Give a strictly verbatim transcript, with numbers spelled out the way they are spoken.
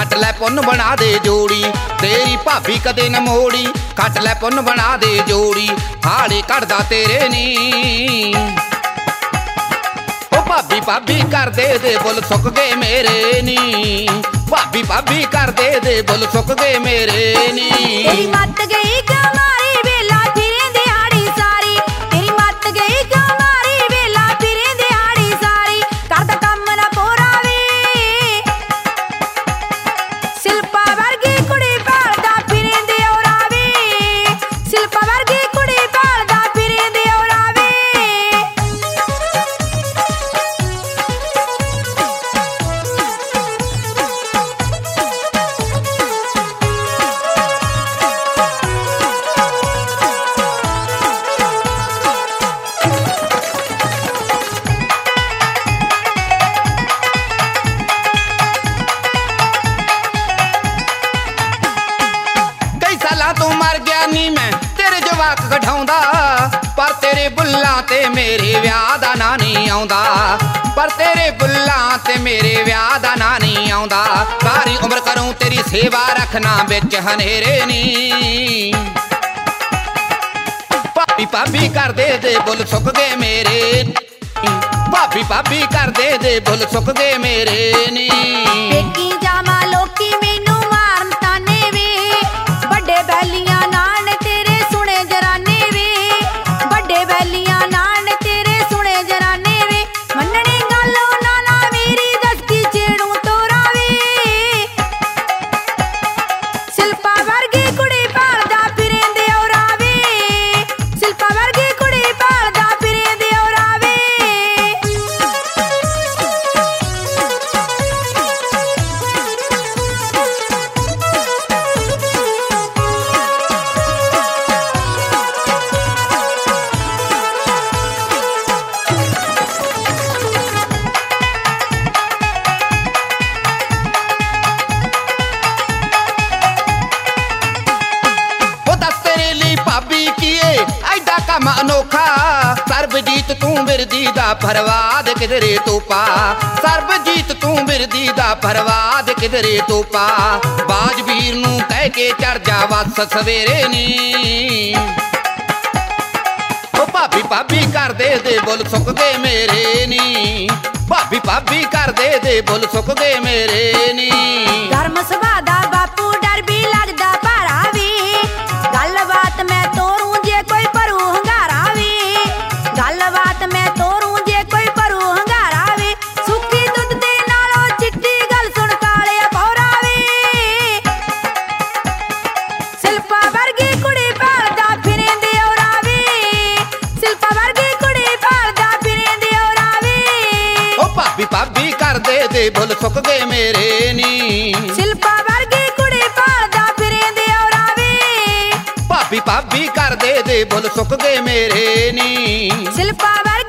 खट लै पुन बना दे जोड़ी, तेरी भाभी कदे न मोड़ी। खट लै पुन बना दे जोड़ी, हाड़े कढ़दा तेरे नी। ओ भाभी भाभी कर दे दे बुल सुक गए मेरे नी। भाभी भाभी कर दे दे बुल सुक गए मेरे नी। तेरी मत गई कमारी वेला फिरे दिहाड़ी सारी, तेरी मत गई कमारी वेला फिरे दिहाड़ी सारी। करदा कम ना पूरा वे शिल्पा वर्गी कुड़ी भालदा फिरे दियोरा वे, शिल्पा वर्गी कुड़ी भालदा फिरे दियोरा वे। तू मर गया नी मैं तेरे जवाक कढाउंदा, पर तेरे बुल्लां ते मेरे व्याह दा ना नहीं आउंदा। पर तेरे बुल्लां ते मेरे व्याह दा ना नहीं आउंदा। सारी उम्र करूं तेरी सेवा रखना बिच हनेरे नी। भाभी भाभी कर दे दे बुल सुक गए मेरे, भाभी भाभी कर दे दे बुल सुक गए मेरे नी। पेकी जामा लोकी मैनू मारन ताने वे, बड़े बैलियां नाल तेरे सुने जराने वे, बड़े बैलियां नाल तेरे सुने जराने वे। मन्नने गल ना ना मेरी दस की छेड़ू तोरा वे। शिल्पा वर्गी कुड़ी भालदा फिरे दियोरा वे, शिल्पा वर्गी कुड़ी भालदा फिरे दियोरा वे। भाभी कीए ऐडा कम अनोखा, सरबजीत तू बिरदी दा फरवाद किधरे तू पा। सरबजीत तू बिरदी दा फरवाद किधरे तू पा। बाजवीर नू कह के चढ़ जा वस सवेरे नी। ओ भाभी भाभी कर दे दे बुल सुक गए मेरे नी। भाभी भाभी कर दे दे बुल सुक गए मेरे नी। धर्म सभा दा बापू डर भी लगदा भारा वी, गलबात मैं तोरूं जे कोई भरू हंगारा वी, गलबात मैं तोरूं जे कोई भरू हंगारा वी। सुक्की दुध दे नालों चिट्टी गल सुन काले पौरा वी। शिल्पा वर्गी कुड़ी भालदा फिरे दियोरा वी, शिल्पा वर्गी कुड़ी भालदा फिरे दियोरा वी। ओ भाभी भाभी कर दे दे बुल सुक गए मेरे नी। शिल्पा वर्गी कुड़ी भालदा फिरे दियोरा वी, भाभी भाभी कर दे दे बुल सुक गए मेरे नी। शिल्पा वर्गी